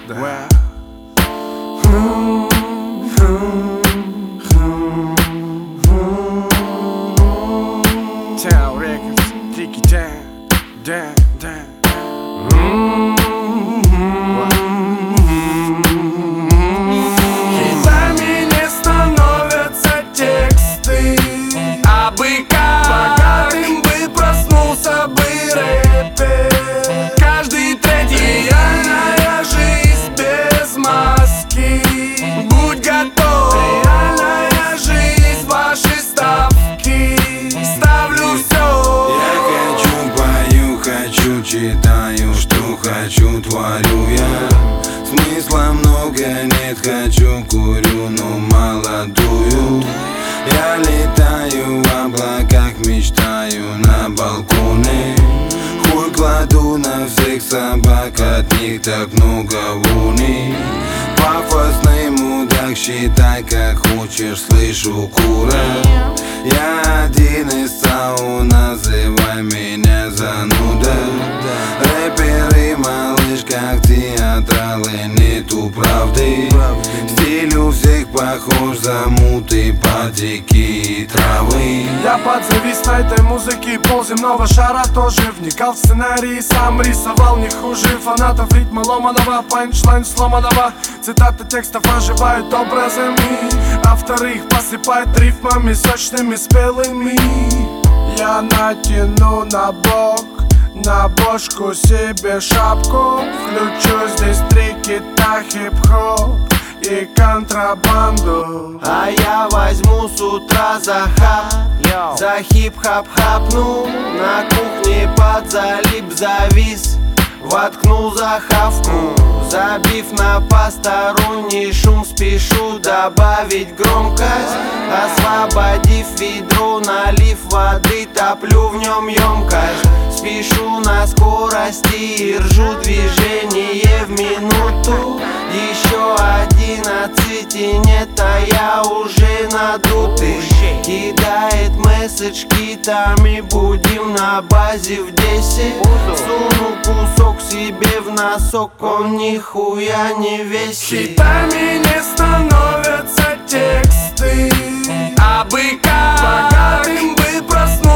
Town Records, take it down, down, down. Хитами не становятся тексты, а бы как богатым бы проснулся бы рэпер. Каждый третий реальная жизнь без маски. Будь готов, реальная жизнь, ваши ставки. Ставлю все. Я хочу, пою, хочу, читаю, что хочу, творю я. Смысла много нет, хочу, курю, но мало дую. Я летаю в облаках, мечтаю на балконе. Хуй кладу на всех собак, от них так много вони. Пафосный мудак, считай как хочешь, слышу кура. Я один из САУ, называй меня зануда. Рэперы, малыш, как театралы, нету правды. Стиль у всех похож, замуты, потеки и травы. Я подзавис на этой музыке, полземного шара тоже вникал в сценарий, сам рисовал не хуже фанатов ритма ломаного, панчлайн сломанного. Цитаты текстов оживают образами, авторы их посыпают рифмами сочными, спелыми. Я натяну на бок, на бошку себе шапку, включу здесь три кита, хип-хоп и контрабанду. А я возьму с утра за хап, за хип-хап хапну. На кухне под залип завис, воткнул за хавку. Забив на посторонний шум, спешу добавить громкость. Освободив ведро, налив воды, топлю в нем емкость. Спешу на скорости и ржу, движение в минуту. Еще 11 и нет, а я уже надутый. Кидает месседж китами, будем на базе в 10. Суну кусок себе в носок, он нихуя не весит. Хитами не становятся тексты, а бы как богатым бы проснулся